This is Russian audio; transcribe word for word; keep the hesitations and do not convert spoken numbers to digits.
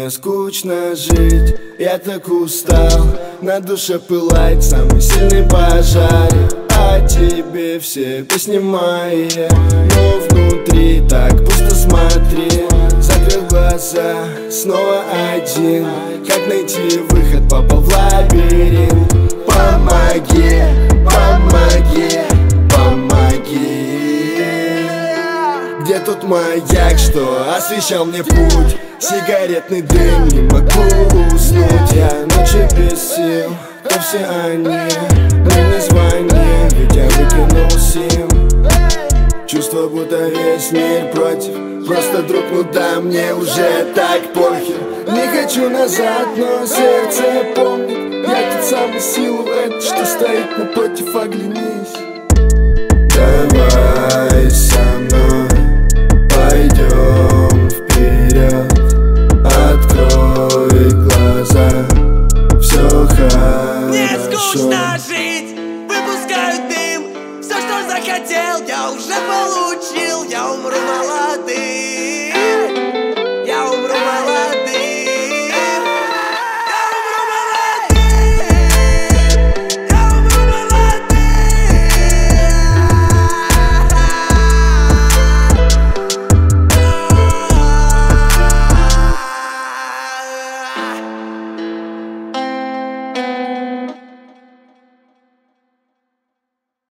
Мне скучно жить, я так устал. На душе пылает самый сильный пожар. А тебе все песни мои, но внутри так пусто, смотри. Закрыл глаза, снова один. Как найти выход, попал в лабиринт. Помоги, помоги, помоги. Где тот маяк, что освещал мне путь? Сигаретный дым, не могу уснуть. Я ночью без сил, то все они. Мне не звони, ведь я выкинул сим. Чувство, будто весь мир против. Просто друг, ну да, мне уже так похер. Не хочу назад, но сердце помнит. Я тот самый силуэт, что стоит напротив, оглянись. Давай со мной пойдем вперед. Открой глаза, все хорошо. Мне скучно жить, выпускаю дым. Все, что захотел, я уже получил. Я умру молодым.